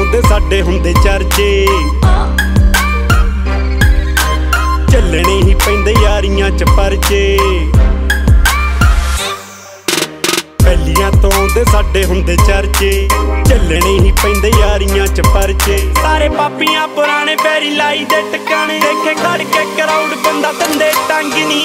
ਆਉਂਦੇ ਸਾਡੇ ਹੁੰਦੇ ਚਰਚੇ। ਚੱਲਣੇ ਹੀ ਪੈਂਦੇ ਯਾਰੀਆਂ ਚ ਪਰਚੇ। ਪਹਿਲੀਆਂ ਤੋਂ ਆਉਂਦੇ ਸਾਡੇ ਹੁੰਦੇ ਚਰਚੇ। ਚੱਲਣੇ ਹੀ ਪੈਂਦੇ ਯਾਰੀਆਂ ਚ ਪਰਚੇ। ਸਾਰੇ ਪਾਪੀਆਂ ਪੁਰਾਣੇ ਪੈਰੀ ਲਾਈ ਦੇ ਟਿਕਾਣੇ। ਦੇਖੇ ਖੜ ਕੇ ਕਰਾਊਡ ਬੰਦਾ ਦੰਦੇ ਟੰਗ ਨੀ।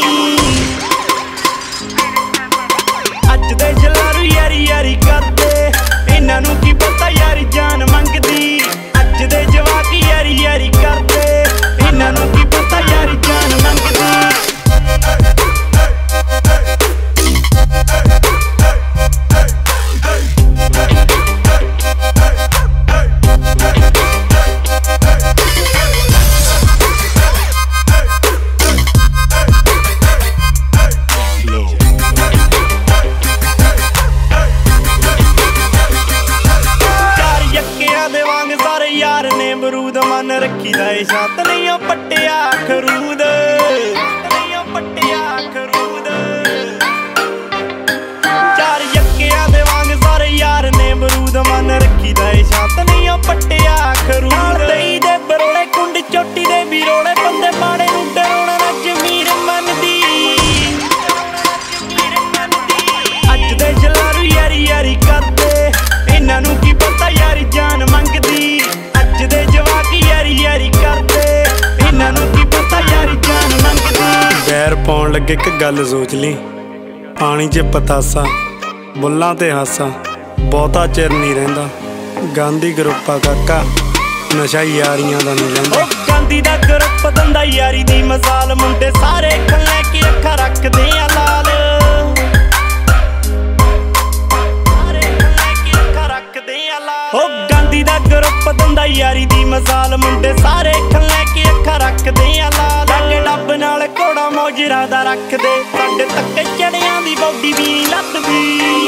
ਅੱਜ ਦੇ ਜਲਾਰੂ ਯਾਰੀ ਯਾਰੀ ਕਰਦੇ, ਇਹਨਾਂ ਨੂੰ ਕੀ ਪਤਾ ਯਾਰੀ ਜਾਨ ਮੰਗਦੀ। ਅੱਜ ਦੇ ਜਵਾਕ ਯਾਰੀ ਯਾਰੀ ਕਰਦੇ, ਇਹਨਾਂ ਨੂੰ ਕੀ ਪਤਾ ਯਾਰੀ ਜਾਨ ਮੰਗਦੀ। ਯਾਰ ਨੇ ਬਰੂਦ ਮਨ ਰੱਖੀ ਦਾ ਏ ਛੱਤ ਨਹੀਂ ਉਹ ਪੱਟਿਆ ਖਰੂਦ। ਨਹੀਂ ਉਹ ਪੱਟਿਆ ਖਰੂਦ। ਚਾਰ ਯੱਕਿਆਂ ਦੇ ਵਾਂਗ ਸਾਰੇ ਯਾਰ ਨੇ ਬਰੂਦ ਮਨ ਰੱਖੀ ਦਾ ਏ ਛੱਤ ਨਹੀਂ ਉਹ ਪੱਟਿਆ ਖਰੂਦ। ਦਈ ਦੇ ਬਰੋਲੇ ਕੁੰਡ ਚੋਟੀ ਦੇ ਵੀ ਰੋਲੇ ਬੰਦੇ ਮਾੜੇ ਨੂੰ ਡਰਾਉਣਾ ਨਾ ਜ਼ਮੀਰ ਮੰਨਦੀ। ਅੱਜ ਦੇ ਜਲਾਰੂ ਯਾਰੀ ਯਾਰੀ ਕਰਦੇ, ਇਹਨਾਂ ਨੂੰ ਕੀ ਪਤਾ ਯਾਰੀ ਜਾਨ ਮੰਗਦੀ। ਅੱਜ ਦੇ ਜਵਾਕ ਯਾਰੀ ਯਾਰੀ ਕਰਦੇ, ਇਹਨਾਂ ਨੂੰ ਕੀ ਪਤਾ ਯਾਰੀ ਜਾਨ ਮੰਗਦੀ। ਵੈਰ ਪਾਉਣ ਲੱਗੇ ਇੱਕ ਗੱਲ ਸੋਚ ਲਈ, ਪਾਣੀ 'ਚ ਪਤਾਸਾ ਬੁੱਲਾਂ ਤੇ ਹਾਸਾ ਬਹੁਤਾ ਚਿਰ ਨਹੀਂ ਰਹਿੰਦਾ। ਗਾਂਧੀ ਗਰੁੱਪ ਆ ਕਾਕਾ, ਨਸ਼ਾ ਯਾਰੀਆਂ ਦਾ ਨਹੀਂ ਲੈਂਦਾ। ਗਾਂਧੀ ਦਾ ਗਰੁੱਪ ਦਿੰਦਾ ਯਾਰੀ ਦੀ ਮਿਸਾਲ। ਮੁੰਡੇ ਸਾਰੇ ਖੱਲੇ ਕੇ ਅੱਖਾਂ ਰੱਖਦੇ ਆ ਲਾਲ। ਗਾਂਧੀ ਦਾ ਗਰੁੱਪ ਦਿੰਦਾ ਯਾਰੀ ਦੀ ਮਿਸਾਲ। ਮੁੰਡੇ ਸਾਰੇ ਖੱਲੇ ਕੇ ਅੱਖਾਂ ਰੱਖਦੇ ਆ ਲਾਲ। ਲਾਗੇ ਡੱਬ ਨਾਲ ਘੋੜਾ ਮੋਜਰਾ ਦਾ ਰੱਖਦੇ, ਸਾਡੇ ਤੱਕ ਚੜਿਆਂ ਦੀ ਬੌਡੀ ਵੀ ਨੀ ਲੱਥਦੀ।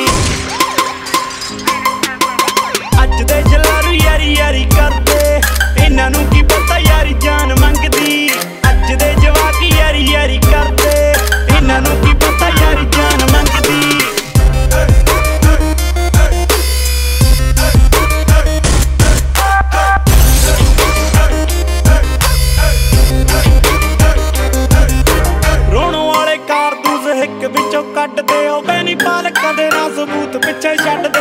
ਅੱਜ ਦੇ ਜਲਾਰੂ ਯਾਰੀ ਯਾਰੀ ਕਰਦੇ, ਇਹਨਾਂ ਨੂੰ ਕੀ ਪਤਾ ਯਾਰੀ ਜਾਨ ਮੰਗਦੀ। ਅੱਜ ਦੇ ਜਵਾਕ ਯਾਰੀ ਯਾਰੀ ਕਰਦੇ, ਇਹਨਾਂ ਨੂੰ ਕੀ ਪਤਾ ਯਾਰੀ ਜਾਨ ਮੰਗਦੀ। ਹਿੱਕ ਵਿੱਚੋਂ ਕੱਢਦੇ ਹੋ ਬੈਨੀ ਪਾਲ, ਕਦੇ ਨਾ ਸਬੂਤ ਪਿੱਛੇ ਛੱਡਦੇ।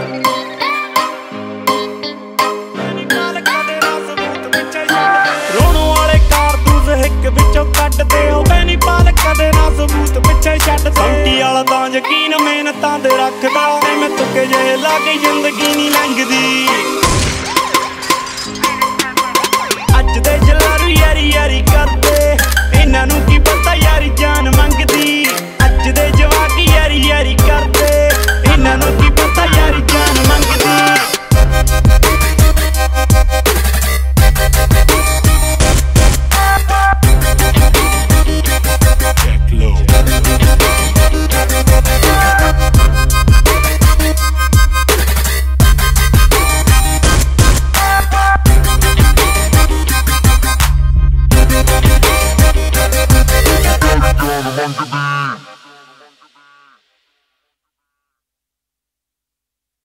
ਰੋਣ ਵਾਲੇ ਕਾਰਤੂਸ ਹਿੱਕ ਵਿੱਚੋਂ ਕੱਢਦੇ ਹੋ ਬੈਨੀ ਪਾਲ, ਕਦੇ ਨਾ ਸਬੂਤ ਪਿੱਛੇ ਛੱਡਦੇ। ਸੰਟੀ ਵਾਲਾ ਤਾਂ ਯਕੀਨ ਮਿਹਨਤਾਂ ਤੇ ਰੱਖਦਾ, ਮੈਂ ਤੁੱਕੇ ਜਿਹੇ ਲਾ ਕੇ ਜ਼ਿੰਦਗੀ ਨਹੀਂ ਲੰਘਦੀ।